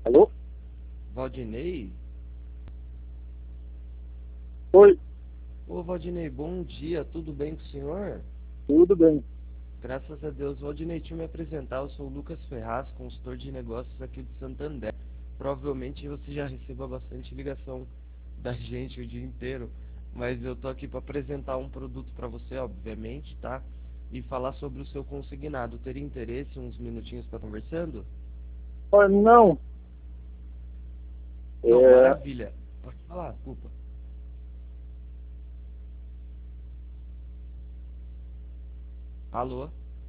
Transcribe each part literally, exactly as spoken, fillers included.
Alô? Valdinei? Oi, Ô Valdinei, bom dia, tudo bem com o senhor? tudo bem. Graças a Deus. Valdinei, deixa eu me apresentar, eu sou o Lucas Ferraz, consultor de negócios aqui de Santander. Provavelmente você já receba bastante ligação da gente o dia inteiro, mas eu tô aqui para apresentar um produto para você, obviamente, tá? E falar sobre o seu consignado. Teria interesse, uns minutinhos para conversando? Olha, não, Não, é, maravilha. Pode falar, desculpa. Alô?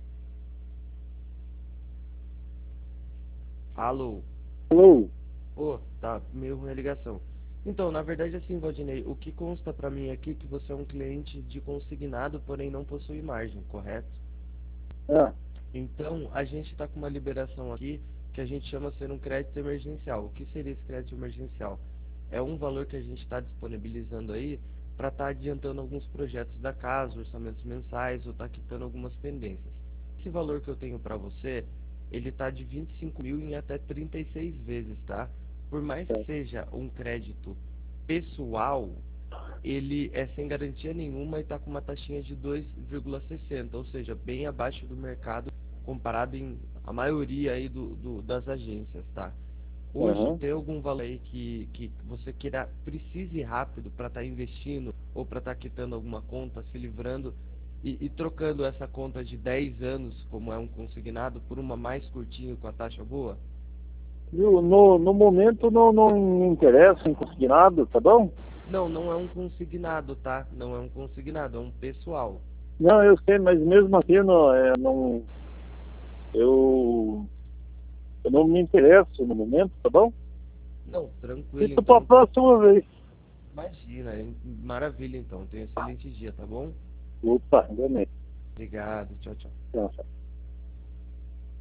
Alô? alô, Ô, tá meio ruim a ligação. Então, na verdade, assim, Valdinei, o que consta pra mim aqui é que você é um cliente de consignado, porém não possui margem, correto? ah, Então, a gente está com uma liberação aqui que a gente chama ser um crédito emergencial. O que seria esse crédito emergencial? É um valor que a gente está disponibilizando aí para estar adiantando alguns projetos da casa, orçamentos mensais ou estar quitando algumas pendências. Esse valor que eu tenho para você, ele está de vinte e cinco mil em até trinta e seis vezes, tá? Por mais que é, seja um crédito pessoal, ele é sem garantia nenhuma e está com uma taxinha de dois vírgula sessenta, ou seja, bem abaixo do mercado comparado em a maioria aí do, do- das agências, tá? Hoje aham. tem algum valor aí que, que você queira, precise rápido para estar investindo ou para estar quitando alguma conta, se livrando e, e trocando essa conta de dez anos, como é um consignado, por uma mais curtinha com a taxa boa? Viu, no, no momento não, não me interessa em conseguir nada, tá bom? Não, não é um consignado, tá? Não é um consignado, é um pessoal. Não, eu sei, mas mesmo assim não, é, não, eu, eu não me interesso no momento, tá bom? Não, tranquilo, Fica para a então. Tem... próxima vez. Imagina, hein? Maravilha então. Tenha um excelente dia, tá bom? Opa, enganei. Obrigado, tchau, tchau. Tchau, tchau.